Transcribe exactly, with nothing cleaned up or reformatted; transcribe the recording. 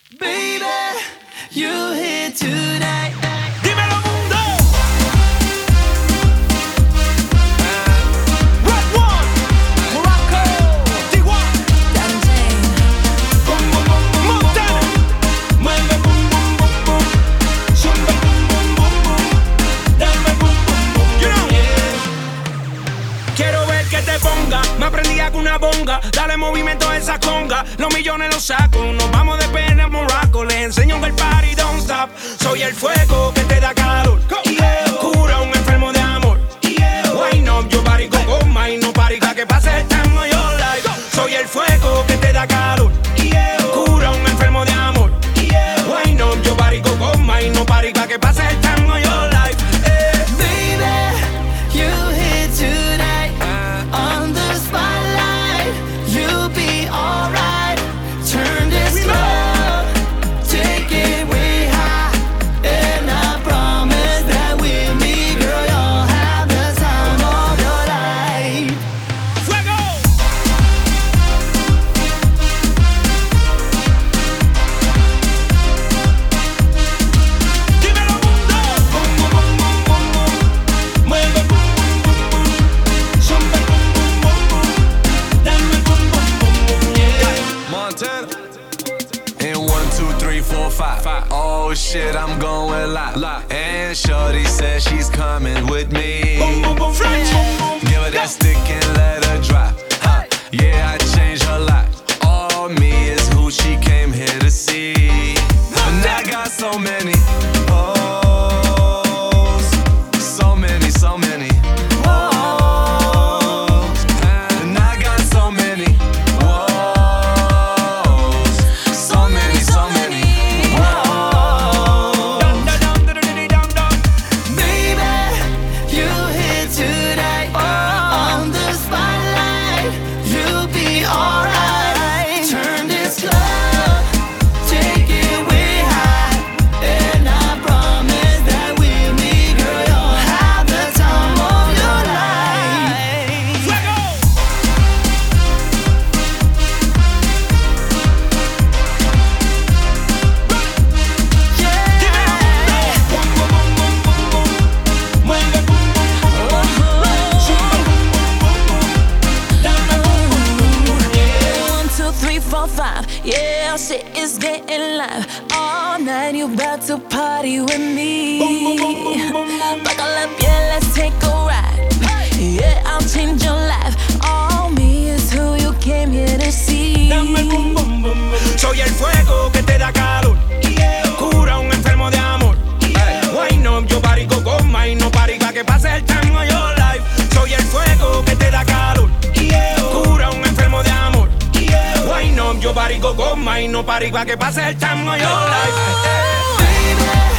Baby, you here tonight. Dímelo, mundo. Red One, Morocco, D one, boom boom boom boom, Montana, mueve boom boom boom boom, zumba boom boom boom boom, dame boom boom boom, you know. Yeah. Quiero ver que te ponga, me aprendí con una bonga, dale movimiento a esa conga, los millones los saco, nos vamos de pena a Morocco, les enseño que el party don't stop, soy el fuego que te da calor, yeah. Cura un enfermo de amor, yeah. Why up, yo party con goma y no party pa' que pase el time of your life, soy el fuego que te da calor, yeah. Cura un enfermo de amor, yeah. Why up, yo party con goma y no party pa' que pase el time of your life, yeah. Baby, you here tonight. On the spotlight, you'll be alright. Turn this club, take it way high. And I promise that with me, girl, you'll have the time of your life. Fuego. Dímelo, mundo. Boom boom boom boom boom boom, mueve boom boom boom boom, zumba boom boom boom boom, dame boom boom boom boom, yeah. Montana. In one, two, three, four, five. five. Oh shit, I'm going live. And Shorty says she's coming with me. Boom boom boom, French. Give her that stick and let her drop. Huh. Yeah, I changed her life. All me is who she came here to see. And I got so many hoes. So many, so many hoes. And I got so many woes. So many, so many woes. Dun, dun, dun, dun, dun, dun, dun. Baby, you here tonight. On the spotlight, you'll be alright. Turn this club, take it way high. And I promise that with me, girl, you'll have the time of your life. Fuego. Yeah. Boom boom boom boom boom boom, mueve boom boom boom boom, zumba boom boom boom boom, dame boom boom boom boom, yeah. One, two, three, four, five. Yeah, shit is getting live. All night you about to party with me. Boom, boom, boom, boom, boom, boom. Buckle up, yeah, let's take a ride. Yeah, I'll change your life. All me is who you came here to see. Dame boom boom boom boom. Soy el fuego que te da calor, yeah. Cura un enfermo de amor, yeah. Why no, yo party con goma y no party pa' que pase el time of your life. Soy el fuego que te da calor, yeah. Cura un enfermo de amor, yeah. Why no, yo party con goma y no party pa' que pase el time of your life, yeah. Baby,